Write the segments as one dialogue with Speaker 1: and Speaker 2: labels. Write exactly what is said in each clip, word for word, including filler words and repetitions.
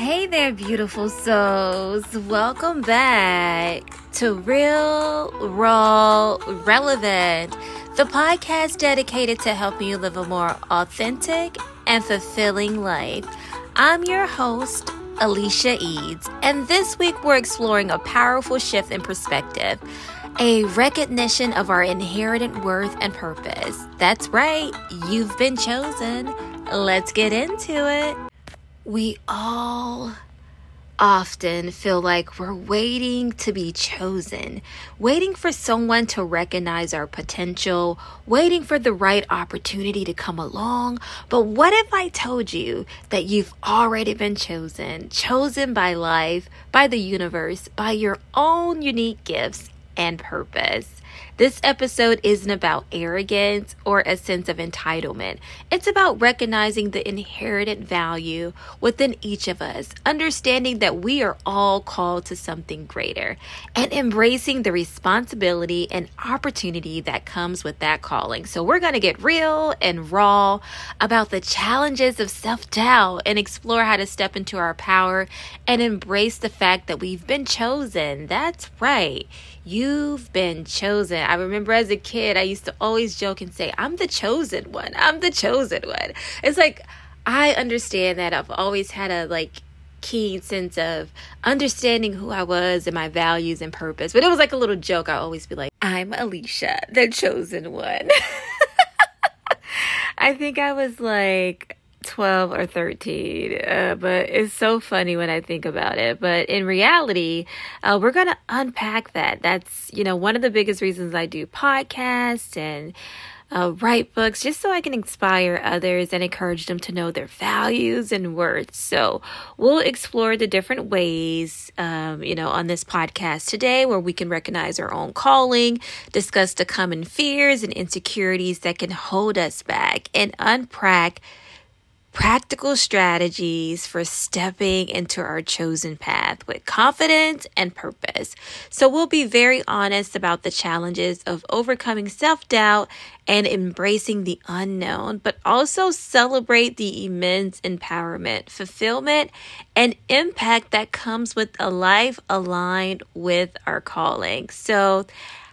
Speaker 1: Hey there, beautiful souls. Welcome back to Real, Raw, Relevant, the podcast dedicated to helping you live a more authentic and fulfilling life. I'm your host, Alicia Eads, and this week we're exploring a powerful shift in perspective, a recognition of our inherent worth and purpose. That's right, you've been chosen. Let's get into it. We all often feel like we're waiting to be chosen, waiting for someone to recognize our potential, waiting for the right opportunity to come along. But what if I told you that you've already been chosen, chosen by life, by the universe, by your own unique gifts and purpose? This episode isn't about arrogance or a sense of entitlement. It's about recognizing the inherent value within each of us, understanding that we are all called to something greater, and embracing the responsibility and opportunity that comes with that calling. So we're going to get real and raw about the challenges of self-doubt and explore how to step into our power and embrace the fact that we've been chosen. That's right. You've been chosen. I remember as a kid, I used to always joke and say, I'm the chosen one. I'm the chosen one. It's like, I understand that I've always had a like keen sense of understanding who I was and my values and purpose. But it was like a little joke. I always be like, I'm Alicia, the chosen one. I think I was like twelve or thirteen, uh, but it's so funny when I think about it. But in reality, uh, we're going to unpack that. That's, you know, one of the biggest reasons I do podcasts and uh, write books, just so I can inspire others and encourage them to know their values and worth. So we'll explore the different ways, um, you know, on this podcast today where we can recognize our own calling, discuss the common fears and insecurities that can hold us back, and unpack practical strategies for stepping into our chosen path with confidence and purpose. So we'll be very honest about the challenges of overcoming self-doubt and embracing the unknown, but also celebrate the immense empowerment, fulfillment, and impact that comes with a life aligned with our calling. So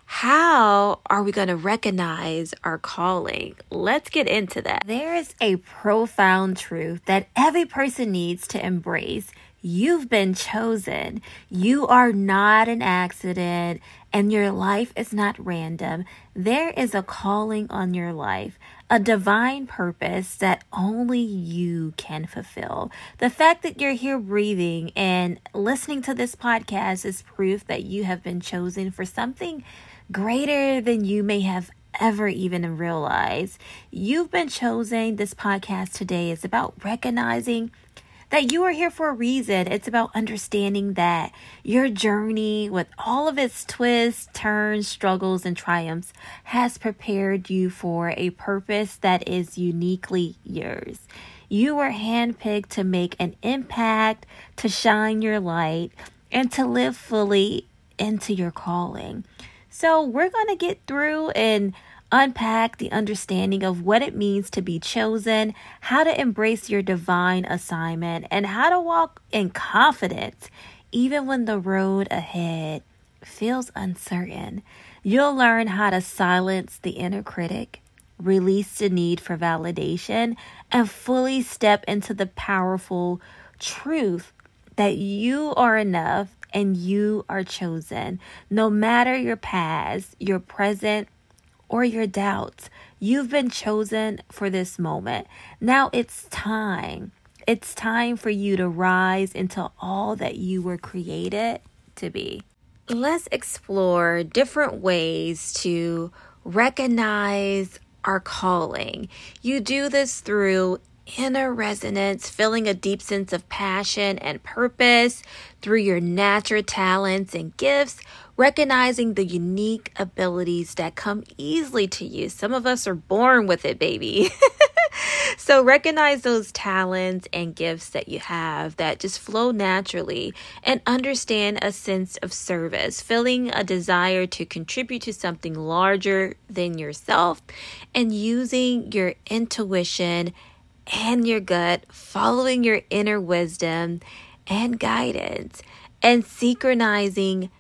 Speaker 1: how are we going to recognize our calling? Let's get into that. There is a profound truth that every person needs to embrace. You've been chosen. You are not an accident, and your life is not random. There is a calling on your life, a divine purpose that only you can fulfill. The fact that you're here breathing and listening to this podcast is proof that you have been chosen for something greater than you may have ever even realized. You've been chosen. This podcast today is about recognizing that you are here for a reason. It's about understanding that your journey, with all of its twists, turns, struggles, and triumphs, has prepared you for a purpose that is uniquely yours. You were handpicked to make an impact, to shine your light, and to live fully into your calling. So we're going to get through and unpack the understanding of what it means to be chosen, how to embrace your divine assignment, and how to walk in confidence even when the road ahead feels uncertain. You'll learn how to silence the inner critic, release the need for validation, and fully step into the powerful truth that you are enough and you are chosen. No matter your past, your present, or your doubts, you've been chosen for this moment. Now it's time. It's time for you to rise into all that you were created to be. Let's explore different ways to recognize our calling. You do this through inner resonance, feeling a deep sense of passion and purpose through your natural talents and gifts, recognizing the unique abilities that come easily to you. Some of us are born with it, baby. So recognize those talents and gifts that you have that just flow naturally, and understand a sense of service, feeling a desire to contribute to something larger than yourself, and using your intuition and your gut, following your inner wisdom, and guidance, and synchronizing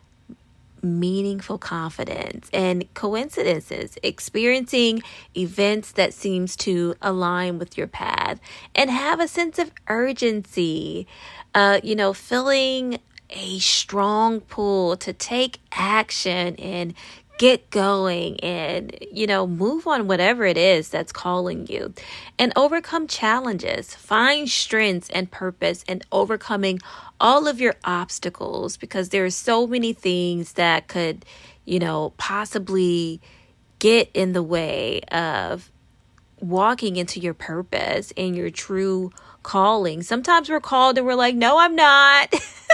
Speaker 1: meaningful confidence and coincidences, experiencing events that seems to align with your path, and have a sense of urgency, uh, you know, feeling a strong pull to take action and get going and, you know, move on whatever it is that's calling you, and overcome challenges, find strengths and purpose, and overcoming all of your obstacles, because there are so many things that could, you know, possibly get in the way of walking into your purpose and your true calling. Sometimes we're called and we're like, no, I'm not.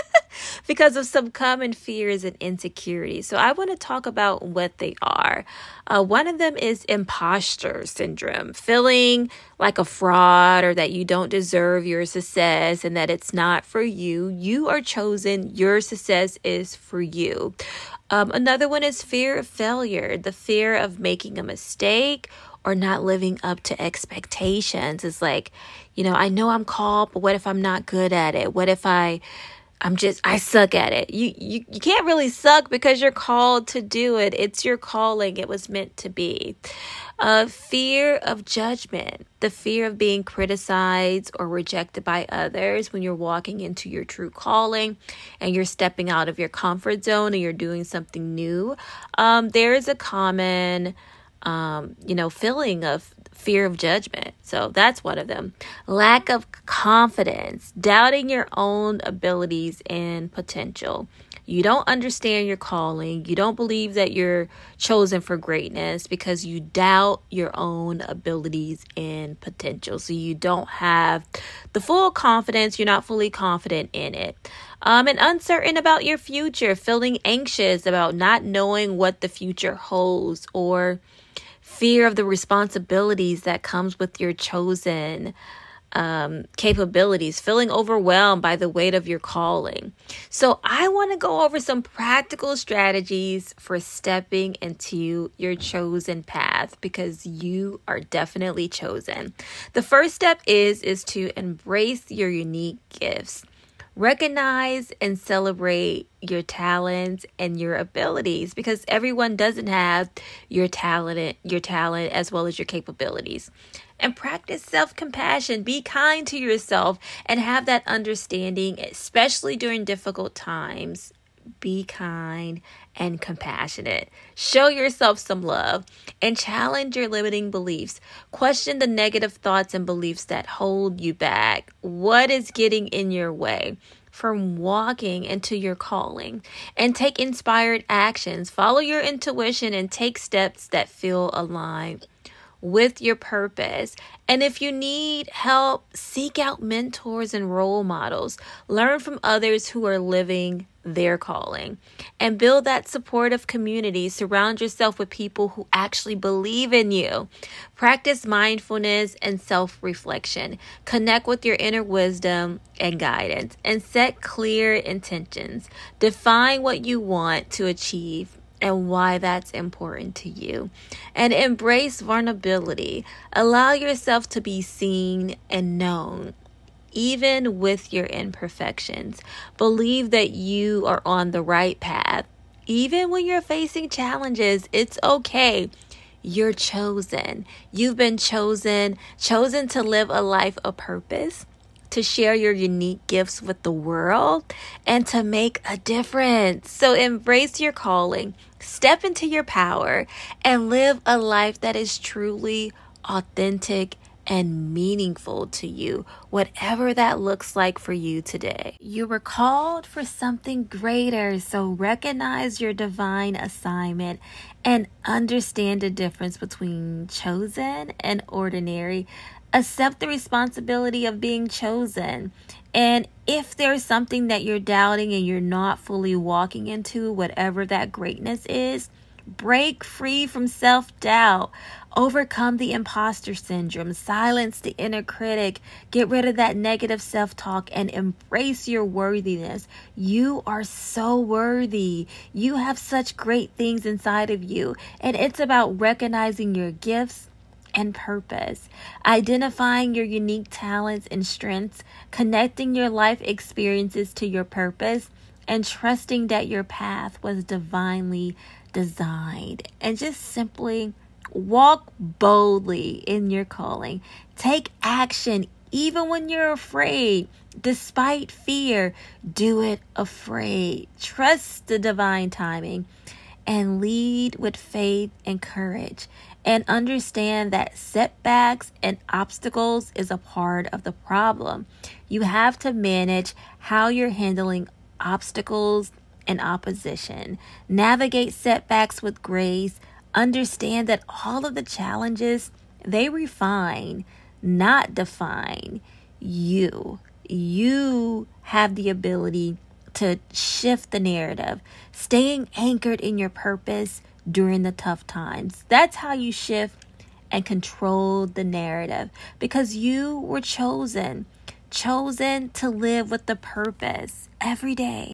Speaker 1: Because of some common fears and insecurities. So I want to talk about what they are. Uh, one of them is imposter syndrome, feeling like a fraud or that you don't deserve your success and that it's not for you. You are chosen. Your success is for you. Um, another one is fear of failure, the fear of making a mistake or not living up to expectations. It's like, you know, I know I'm called, but what if I'm not good at it? What if I... I'm just, I suck at it. You, you you can't really suck because you're called to do it. It's your calling. It was meant to be. Uh, fear of judgment, the fear of being criticized or rejected by others when you're walking into your true calling and you're stepping out of your comfort zone and you're doing something new. Um, there is a common, um, you know, feeling of fear of judgment. So that's one of them. Lack of confidence, doubting your own abilities and potential. You don't understand your calling. You don't believe that you're chosen for greatness because you doubt your own abilities and potential. So you don't have the full confidence. You're not fully confident in it. Um, and uncertain about your future, feeling anxious about not knowing what the future holds, or fear of the responsibilities that comes with your chosen um, capabilities, feeling overwhelmed by the weight of your calling. So I want to go over some practical strategies for stepping into your chosen path, because you are definitely chosen. The first step is, is to embrace your unique gifts. Recognize and celebrate your talents and your abilities, because everyone doesn't have your talent, your talent as well as your capabilities. And practice self-compassion. Be kind to yourself and have that understanding, especially during difficult times. Be kind and compassionate. Show yourself some love and challenge your limiting beliefs. Question the negative thoughts and beliefs that hold you back. What is getting in your way from walking into your calling? And take inspired actions. Follow your intuition and take steps that feel aligned with your purpose. And if you need help, seek out mentors and role models. Learn from others who are living their calling, and build that supportive community. Surround yourself with people who actually believe in you. Practice mindfulness and self-reflection. Connect with your inner wisdom and guidance, and set clear intentions. Define what you want to achieve and why that's important to you. And embrace vulnerability. Allow yourself to be seen and known, even with your imperfections. Believe that you are on the right path. Even when you're facing challenges, it's okay. You're chosen. You've been chosen, chosen to live a life of purpose, to share your unique gifts with the world, and to make a difference. So embrace your calling, step into your power, and live a life that is truly authentic and meaningful to you, whatever that looks like for you today. You were called for something greater, so recognize your divine assignment and understand the difference between chosen and ordinary. Accept the responsibility of being chosen. And if there's something that you're doubting and you're not fully walking into, whatever that greatness is, break free from self-doubt. Overcome the imposter syndrome. Silence the inner critic. Get rid of that negative self-talk and embrace your worthiness. You are so worthy. You have such great things inside of you. And it's about recognizing your gifts and purpose, identifying your unique talents and strengths, connecting your life experiences to your purpose, and trusting that your path was divinely designed. And just simply walk boldly in your calling. Take action even when you're afraid. Despite fear, do it afraid. Trust the divine timing and lead with faith and courage. And understand that setbacks and obstacles is a part of the problem. You have to manage how you're handling obstacles and opposition. Navigate setbacks with grace. Understand that all of the challenges, they refine, not define you. You have the ability to shift the narrative, staying anchored in your purpose during the tough times. That's how you shift and control the narrative, because you were chosen, chosen to live with the purpose every day.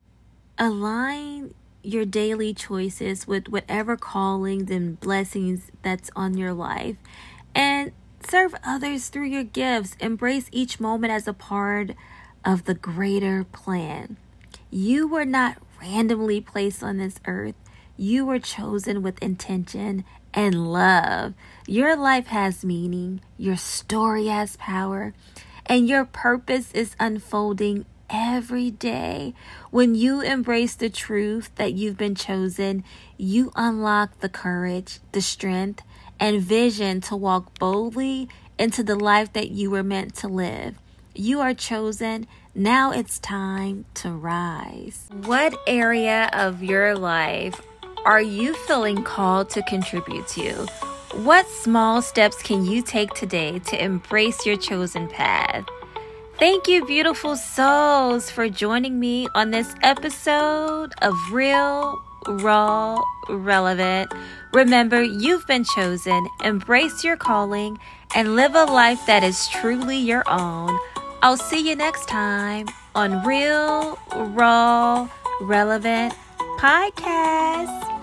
Speaker 1: Align your daily choices with whatever callings and blessings that's on your life, and serve others through your gifts. Embrace each moment as a part of the greater plan. You were not randomly placed on this earth. You were chosen with intention and love. Your life has meaning. Your story has power. And your purpose is unfolding every day. When you embrace the truth that you've been chosen, you unlock the courage, the strength, and vision to walk boldly into the life that you were meant to live. You are chosen. Now it's time to rise. What area of your life are you feeling called to contribute to? What small steps can you take today to embrace your chosen path? Thank you, beautiful souls, for joining me on this episode of Real, Raw, Relevant. Remember, you've been chosen. Embrace your calling and live a life that is truly your own. I'll see you next time on Real, Raw, Relevant Podcast.